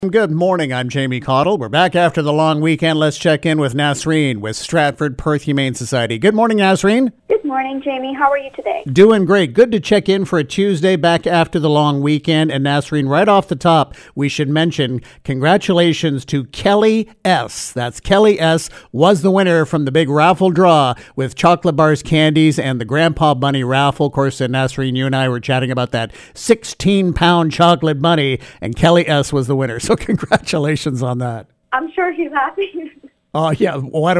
Good morning, I'm Jamie Cottle. We're back after the long weekend. Let's check in with Nasreen with Stratford Perth Humane Society. Good morning, Nasreen. Good morning, Jamie. How are you today? Doing great. Good to check in for a Tuesday back after the long weekend. And Nasreen, right off the top, we should mention congratulations to Kelly S. That's Kelly S. was the winner from the big raffle draw with chocolate bars, candies, and the Grandpa Bunny raffle. Of course, Nasreen, you and I were chatting about that 16-pound chocolate bunny, and Kelly S. was the winner. So congratulations on that. I'm sure he's happy. Oh, yeah.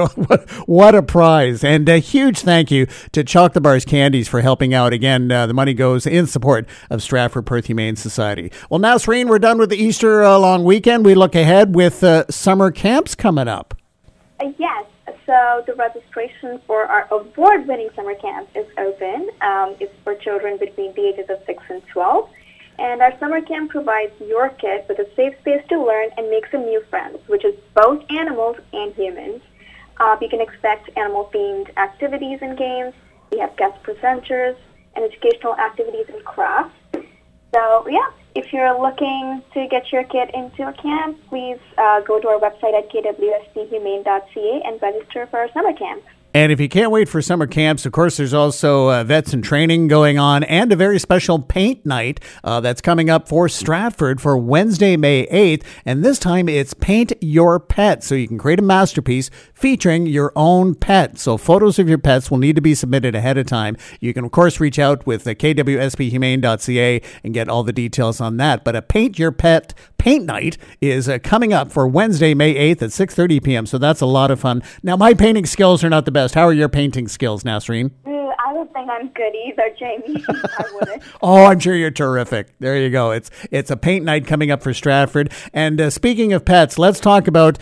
What a prize. And a huge thank you to Chocolate Bars Candies for helping out. Again, the money goes in support of Stratford Perth Humane Society. Well, Nasreen, we're done with the Easter long weekend. We look ahead with summer camps coming up. Yes. So the registration for our award-winning summer camp is open. It's for children between the ages of 6 and 12. And our summer camp provides your kid with a safe space to learn and make some new friends, which is both animals and humans. You can expect animal-themed activities and games. We have guest presenters and educational activities and crafts. So, yeah, if you're looking to get your kid into a camp, please go to our website at kwsphumane.ca and register for our summer camp. And if you can't wait for summer camps, of course, there's also vets and training going on and a very special paint night that's coming up for Stratford for Wednesday, May 8th. And this time it's Paint Your Pet. So you can create a masterpiece featuring your own pet. So photos of your pets will need to be submitted ahead of time. You can, of course, reach out with kwsphumane.ca and get all the details on that. But a Paint Your Pet paint night is coming up for Wednesday, May 8th at 6:30 p.m. So that's a lot of fun. Now, my painting skills are not the best. How are your painting skills, Nasreen? I don't think I'm good either, Jamie. I wouldn't. Oh, I'm sure you're terrific. There you go. It's a paint night coming up for Stratford. And speaking of pets, let's talk about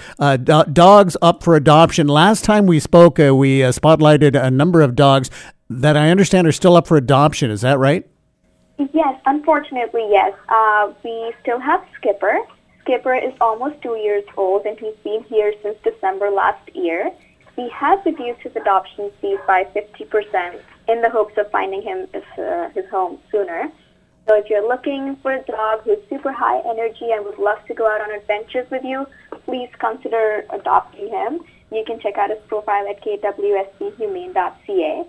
dogs up for adoption. Last time we spoke, we spotlighted a number of dogs that I understand are still up for adoption. Is that right? Yes, unfortunately, yes. We still have Skipper. Skipper is almost 2 years old, and he's been here since December last year. We have reduced his adoption fees by 50% in the hopes of finding him his home sooner. So if you're looking for a dog who's super high energy and would love to go out on adventures with you, please consider adopting him. You can check out his profile at kwsphumane.ca.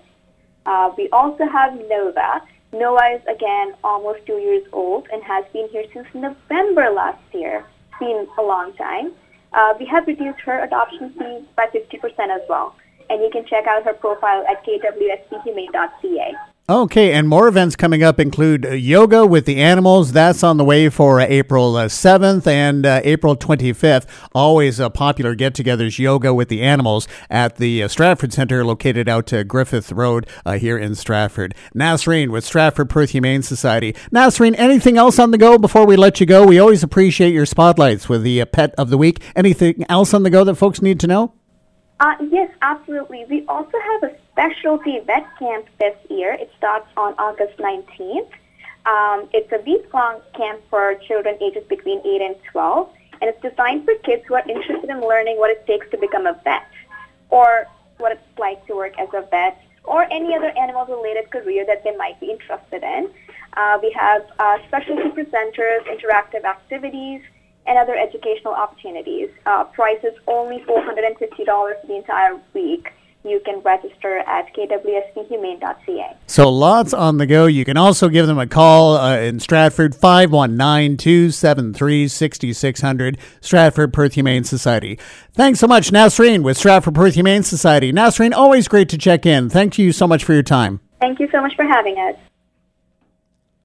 We also have Nova. Nova is, again, almost 2 years old and has been here since November last year. It's been a long time. We have reduced her adoption fees by 50% as well. And you can check out her profile at kwsphumane.ca. Okay, and more events coming up include yoga with the animals. That's on the way for April 7th and April 25th. Always popular get-togethers, yoga with the animals at the Stratford Centre located out to Griffith Road here in Stratford. Nasreen with Stratford Perth Humane Society. Nasreen, anything else on the go before we let you go? We always appreciate your spotlights with the Pet of the Week. Anything else on the go that folks need to know? Yes, absolutely. We also have a specialty vet camp this year. It starts on August 19th. It's a week-long camp for children ages between 8 and 12, and it's designed for kids who are interested in learning what it takes to become a vet, or what it's like to work as a vet, or any other animal-related career that they might be interested in. We have specialty presenters, interactive activities, and other educational opportunities. Price is only $450 for the entire week. You can register at kwsphumane.ca. So lots on the go. You can also give them a call in Stratford, 519-273-6600, Stratford Perth Humane Society. Thanks so much, Nasreen with Stratford Perth Humane Society. Nasreen, always great to check in. Thank you so much for your time. Thank you so much for having us.